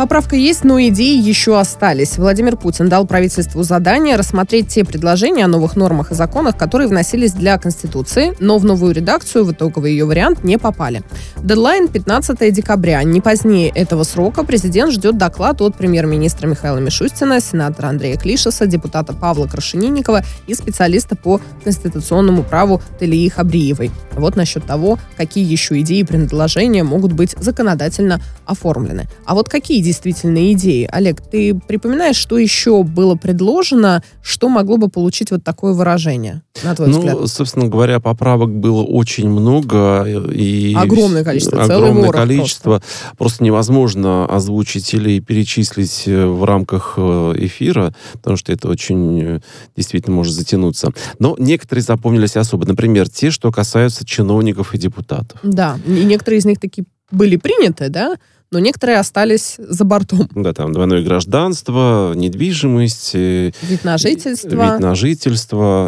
Поправка есть, но идеи еще остались. Владимир Путин дал правительству задание рассмотреть те предложения о новых нормах и законах, которые вносились для Конституции, но в новую редакцию, в итоговый ее вариант, не попали. Дедлайн 15 декабря. Не позднее этого срока президент ждет доклад от премьер-министра Михаила Мишустина, сенатора Андрея Клишеса, депутата Павла Крашенинникова и специалиста по конституционному праву Талии Хабриевой. Вот насчет того, какие еще идеи и предложения могут быть законодательно оформлены. А вот какие действительно идеи? Олег, ты припоминаешь, что еще было предложено, что могло бы получить вот такое выражение, на твой взгляд? Ну, собственно говоря, поправок было очень много. И огромное количество, огромное количество. Просто невозможно озвучить или перечислить в рамках эфира, потому что это очень действительно может затянуться. Но некоторые запомнились особо. Например, те, что касаются чиновников и депутатов. Да, и некоторые из них таки были приняты, да? Но некоторые остались за бортом. Да, там двойное гражданство, недвижимость, вид на жительство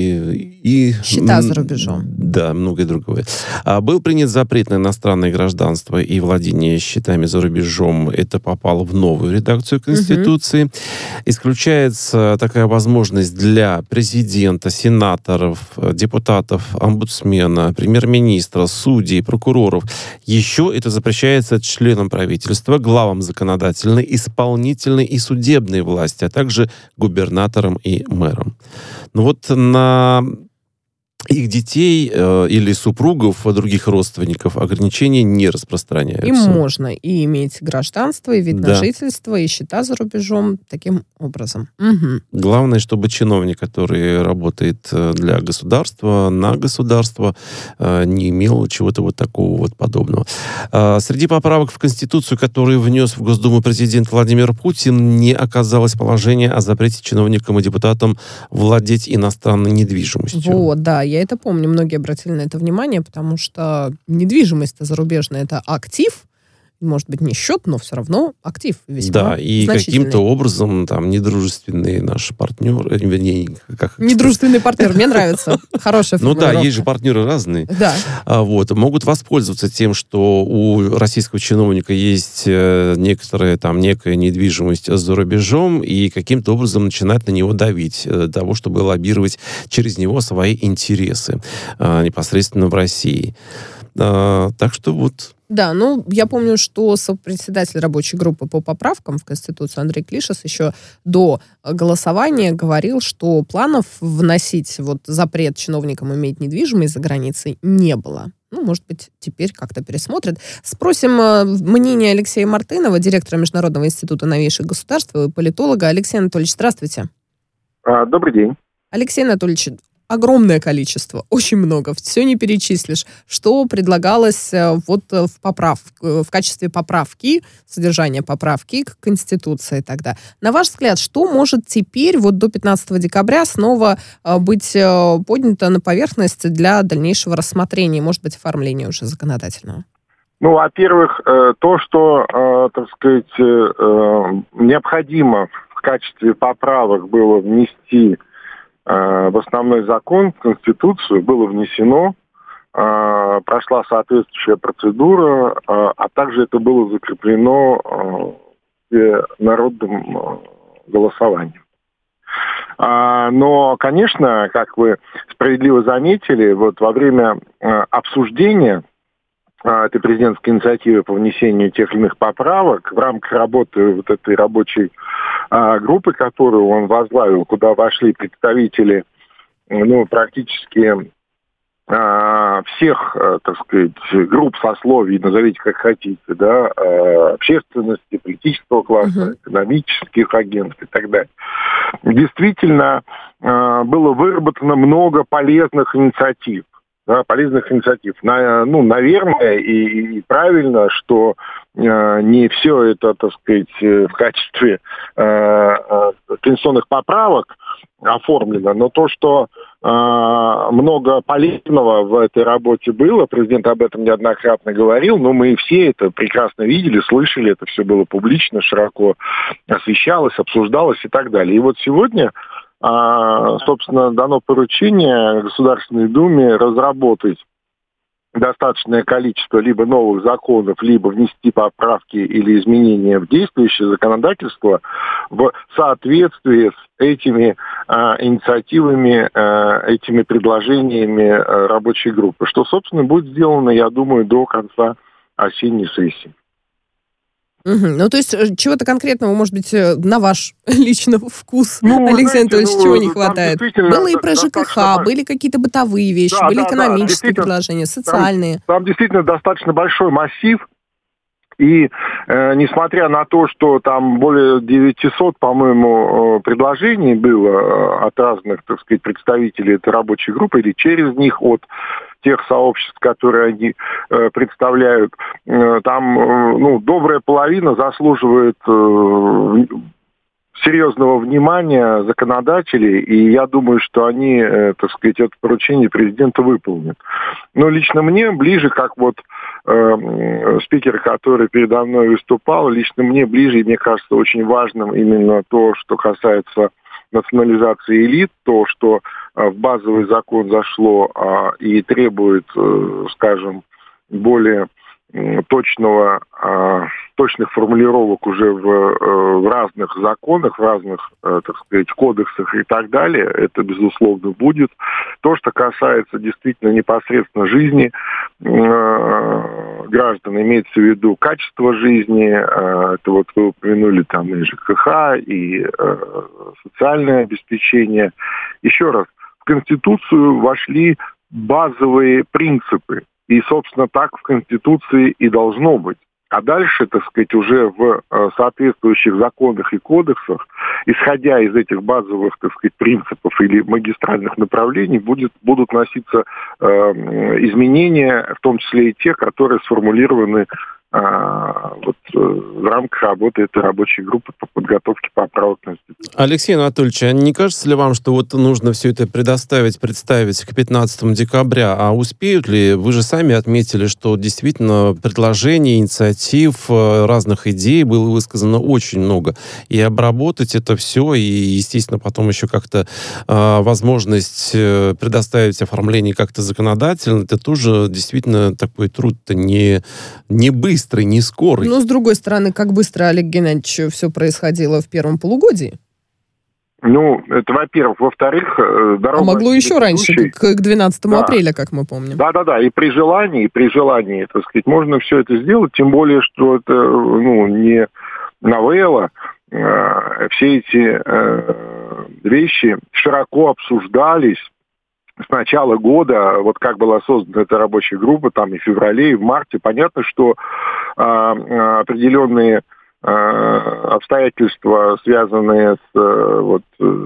и счета за рубежом. Да, многое другое. Был принят запрет на иностранное гражданство и владение счетами за рубежом. Это попало в новую редакцию Конституции. Исключается такая возможность для президента, сенаторов, депутатов, омбудсмена, премьер-министра, судей, прокуроров. Еще это запрещается членам правительства, главам законодательной, исполнительной и судебной власти, а также губернаторам и мэрам. Но вот на их детей или супругов, других родственников ограничения не распространяются. Им можно и иметь гражданство, и вид на жительство, и счета за рубежом таким образом. Главное, чтобы чиновник, который работает для государства, на государство, не имел чего-то вот такого вот подобного. Среди поправок в Конституцию, которые внес в Госдуму президент Владимир Путин, не оказалось положения о запрете чиновникам и депутатам владеть иностранной недвижимостью. Вот, да, я это помню. Многие обратили на это внимание, потому что недвижимость-то зарубежная — это актив, может быть, не счет, но все равно актив весьма и каким-то образом там недружественный наш партнер, недружественный партнер, мне нравится. Хорошая формулировка. Ну да, есть же партнеры разные. Да. Могут воспользоваться тем, что у российского чиновника есть некая недвижимость за рубежом, и каким-то образом начинать на него давить, для того, чтобы лоббировать через него свои интересы непосредственно в России. Так что вот... Да, я помню, что сопредседатель рабочей группы по поправкам в Конституцию Андрей Клишес еще до голосования говорил, что планов вносить запрет чиновникам иметь недвижимость за границей не было. Может быть, теперь как-то пересмотрят. Спросим мнение Алексея Мартынова, директора Международного института новейших государств и политолога. Алексей Анатольевич, здравствуйте. Добрый день. Алексей Анатольевич, огромное количество, очень много, все не перечислишь. Что предлагалось в качестве поправки, содержания поправки к Конституции тогда? На ваш взгляд, что может теперь до 15 декабря снова быть поднято на поверхность для дальнейшего рассмотрения, может быть, оформления уже законодательного? Во-первых, то, что, необходимо в качестве поправок было внести в основной закон, в Конституцию, было внесено, прошла соответствующая процедура, а также это было закреплено народным голосованием. Но, конечно, как вы справедливо заметили, во время обсуждения этой президентской инициативы по внесению тех или иных поправок в рамках работы этой рабочей группы, которую он возглавил, куда вошли представители практически всех, групп, сословий, назовите как хотите, общественности, политического класса, экономических агентств и так далее. Действительно, было выработано много полезных инициатив. Наверное, и правильно, что не все это, в качестве конституционных поправок оформлено, но то, что много полезного в этой работе было, президент об этом неоднократно говорил, но мы все это прекрасно видели, слышали, это все было публично, широко освещалось, обсуждалось и так далее. И сегодня собственно, дано поручение Государственной Думе разработать достаточное количество либо новых законов, либо внести поправки или изменения в действующее законодательство в соответствии с этими инициативами, этими предложениями рабочей группы, что, собственно, будет сделано, я думаю, до конца осенней сессии. Ну, то есть чего-то конкретного, может быть, на ваш лично вкус, Алексей Анатольевич, чего не хватает? Было и про ЖКХ, были какие-то бытовые вещи, были экономические предложения, социальные. Там действительно достаточно большой массив, и несмотря на то, что там более 900, по-моему, предложений было от разных, так сказать, представителей этой рабочей группы, или через них от тех сообществ, которые они представляют, там добрая половина заслуживает серьезного внимания законодателей, и я думаю, что они, так сказать, это поручение президента выполнят. Но лично мне ближе, как вот спикер, который передо мной выступал, лично мне ближе, и мне кажется, очень важным именно то, что касается национализации элит, то, что в базовый закон зашло и требует, скажем, более точных формулировок уже в разных законах, в разных, так сказать, кодексах и так далее, это, безусловно, будет. То, что касается действительно непосредственно жизни граждан, имеется в виду качество жизни, это вот вы упомянули там и ЖКХ, и социальное обеспечение. Еще раз, в Конституцию вошли базовые принципы. И, собственно, так в Конституции и должно быть. А дальше, так сказать, уже в соответствующих законах и кодексах, исходя из этих базовых, так сказать, принципов или магистральных направлений, будут носиться изменения, в том числе и те, которые сформулированы в рамках работы этой рабочей группы по подготовке поправок к Конституции. Алексей Анатольевич, а не кажется ли вам, что вот нужно все это представить к 15 декабря? А успеют ли? Вы же сами отметили, что действительно предложений, инициатив, разных идей было высказано очень много. И обработать это все, и, естественно, потом еще как-то возможность предоставить оформление как-то законодательно, это тоже действительно такой труд-то не быстрый, не скорый. Но, с другой стороны, как быстро, Олег Геннадьевич, все происходило в первом полугодии? Это, во-первых. Во-вторых, дорога... А могло еще раньше, к 12 апреля, как мы помним. Да. И при желании, так сказать, можно все это сделать, тем более, что это, не новелла. Все эти вещи широко обсуждались с начала года, вот как была создана эта рабочая группа, там и в феврале, и в марте. Понятно, что определенные обстоятельства, связанные с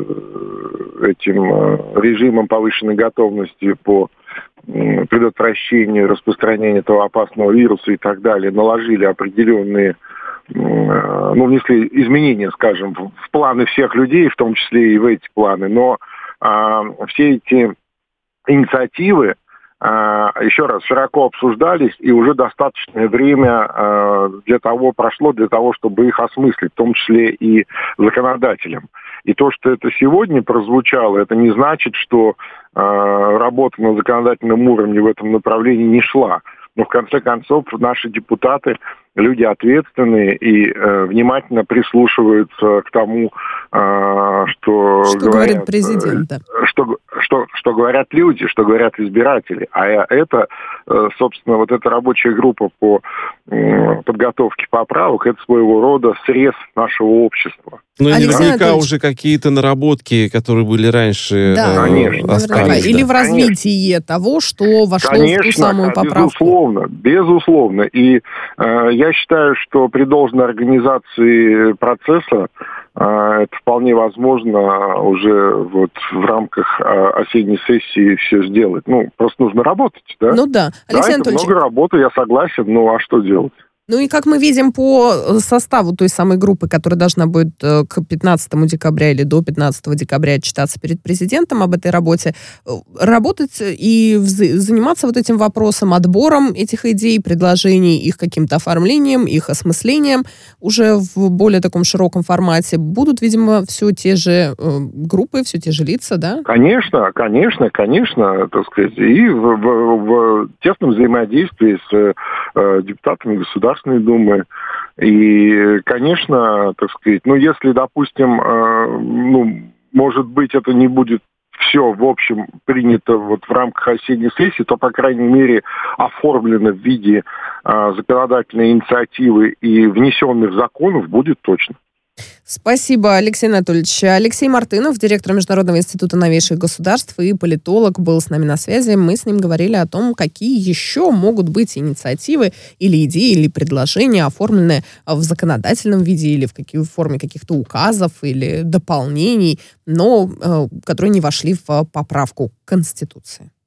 этим режимом повышенной готовности по предотвращению распространения этого опасного вируса и так далее, наложили определенные, внесли изменения, скажем, в планы всех людей, в том числе и в эти планы. Но все эти инициативы, еще раз, широко обсуждались, и уже достаточное время прошло для того, чтобы их осмыслить, в том числе и законодателям. И то, что это сегодня прозвучало, это не значит, что работа на законодательном уровне в этом направлении не шла. Но, в конце концов, наши депутаты люди ответственные и внимательно прислушиваются к тому, что говорит президент. Что говорят люди, что говорят избиратели. А это, собственно, вот эта рабочая группа по подготовке поправок, это своего рода срез нашего общества. Ну, наверняка уже какие-то наработки, которые были раньше, конечно. Или в развитии того, что вошло в ту самую поправку. Безусловно. И я считаю, что при должной организации процесса это вполне возможно уже вот в рамках осенней сессии все сделать. Просто нужно работать, да? Ну да. Алексей Анатольевич, много работы, я согласен, а что делать? Ну и как мы видим по составу той самой группы, которая должна будет к 15 декабря или до 15 декабря отчитаться перед президентом об этой работе, работать и заниматься вот этим вопросом, отбором этих идей, предложений, их каким-то оформлением, их осмыслением уже в более таком широком формате, будут, видимо, все те же группы, все те же лица, да? Конечно, так сказать, и в тесном взаимодействии с депутатами Государственной Думы. И, конечно, так сказать, если, допустим, может быть, это не будет все, в общем, принято в рамках осенней сессии, то, по крайней мере, оформлено в виде законодательной инициативы и внесенных законов будет точно. Спасибо, Алексей Анатольевич. Алексей Мартынов, директор Международного института новейших государств и политолог, был с нами на связи. Мы с ним говорили о том, какие еще могут быть инициативы или идеи, или предложения, оформленные в законодательном виде или в форме каких-то указов или дополнений, но которые не вошли в поправку к Конституции.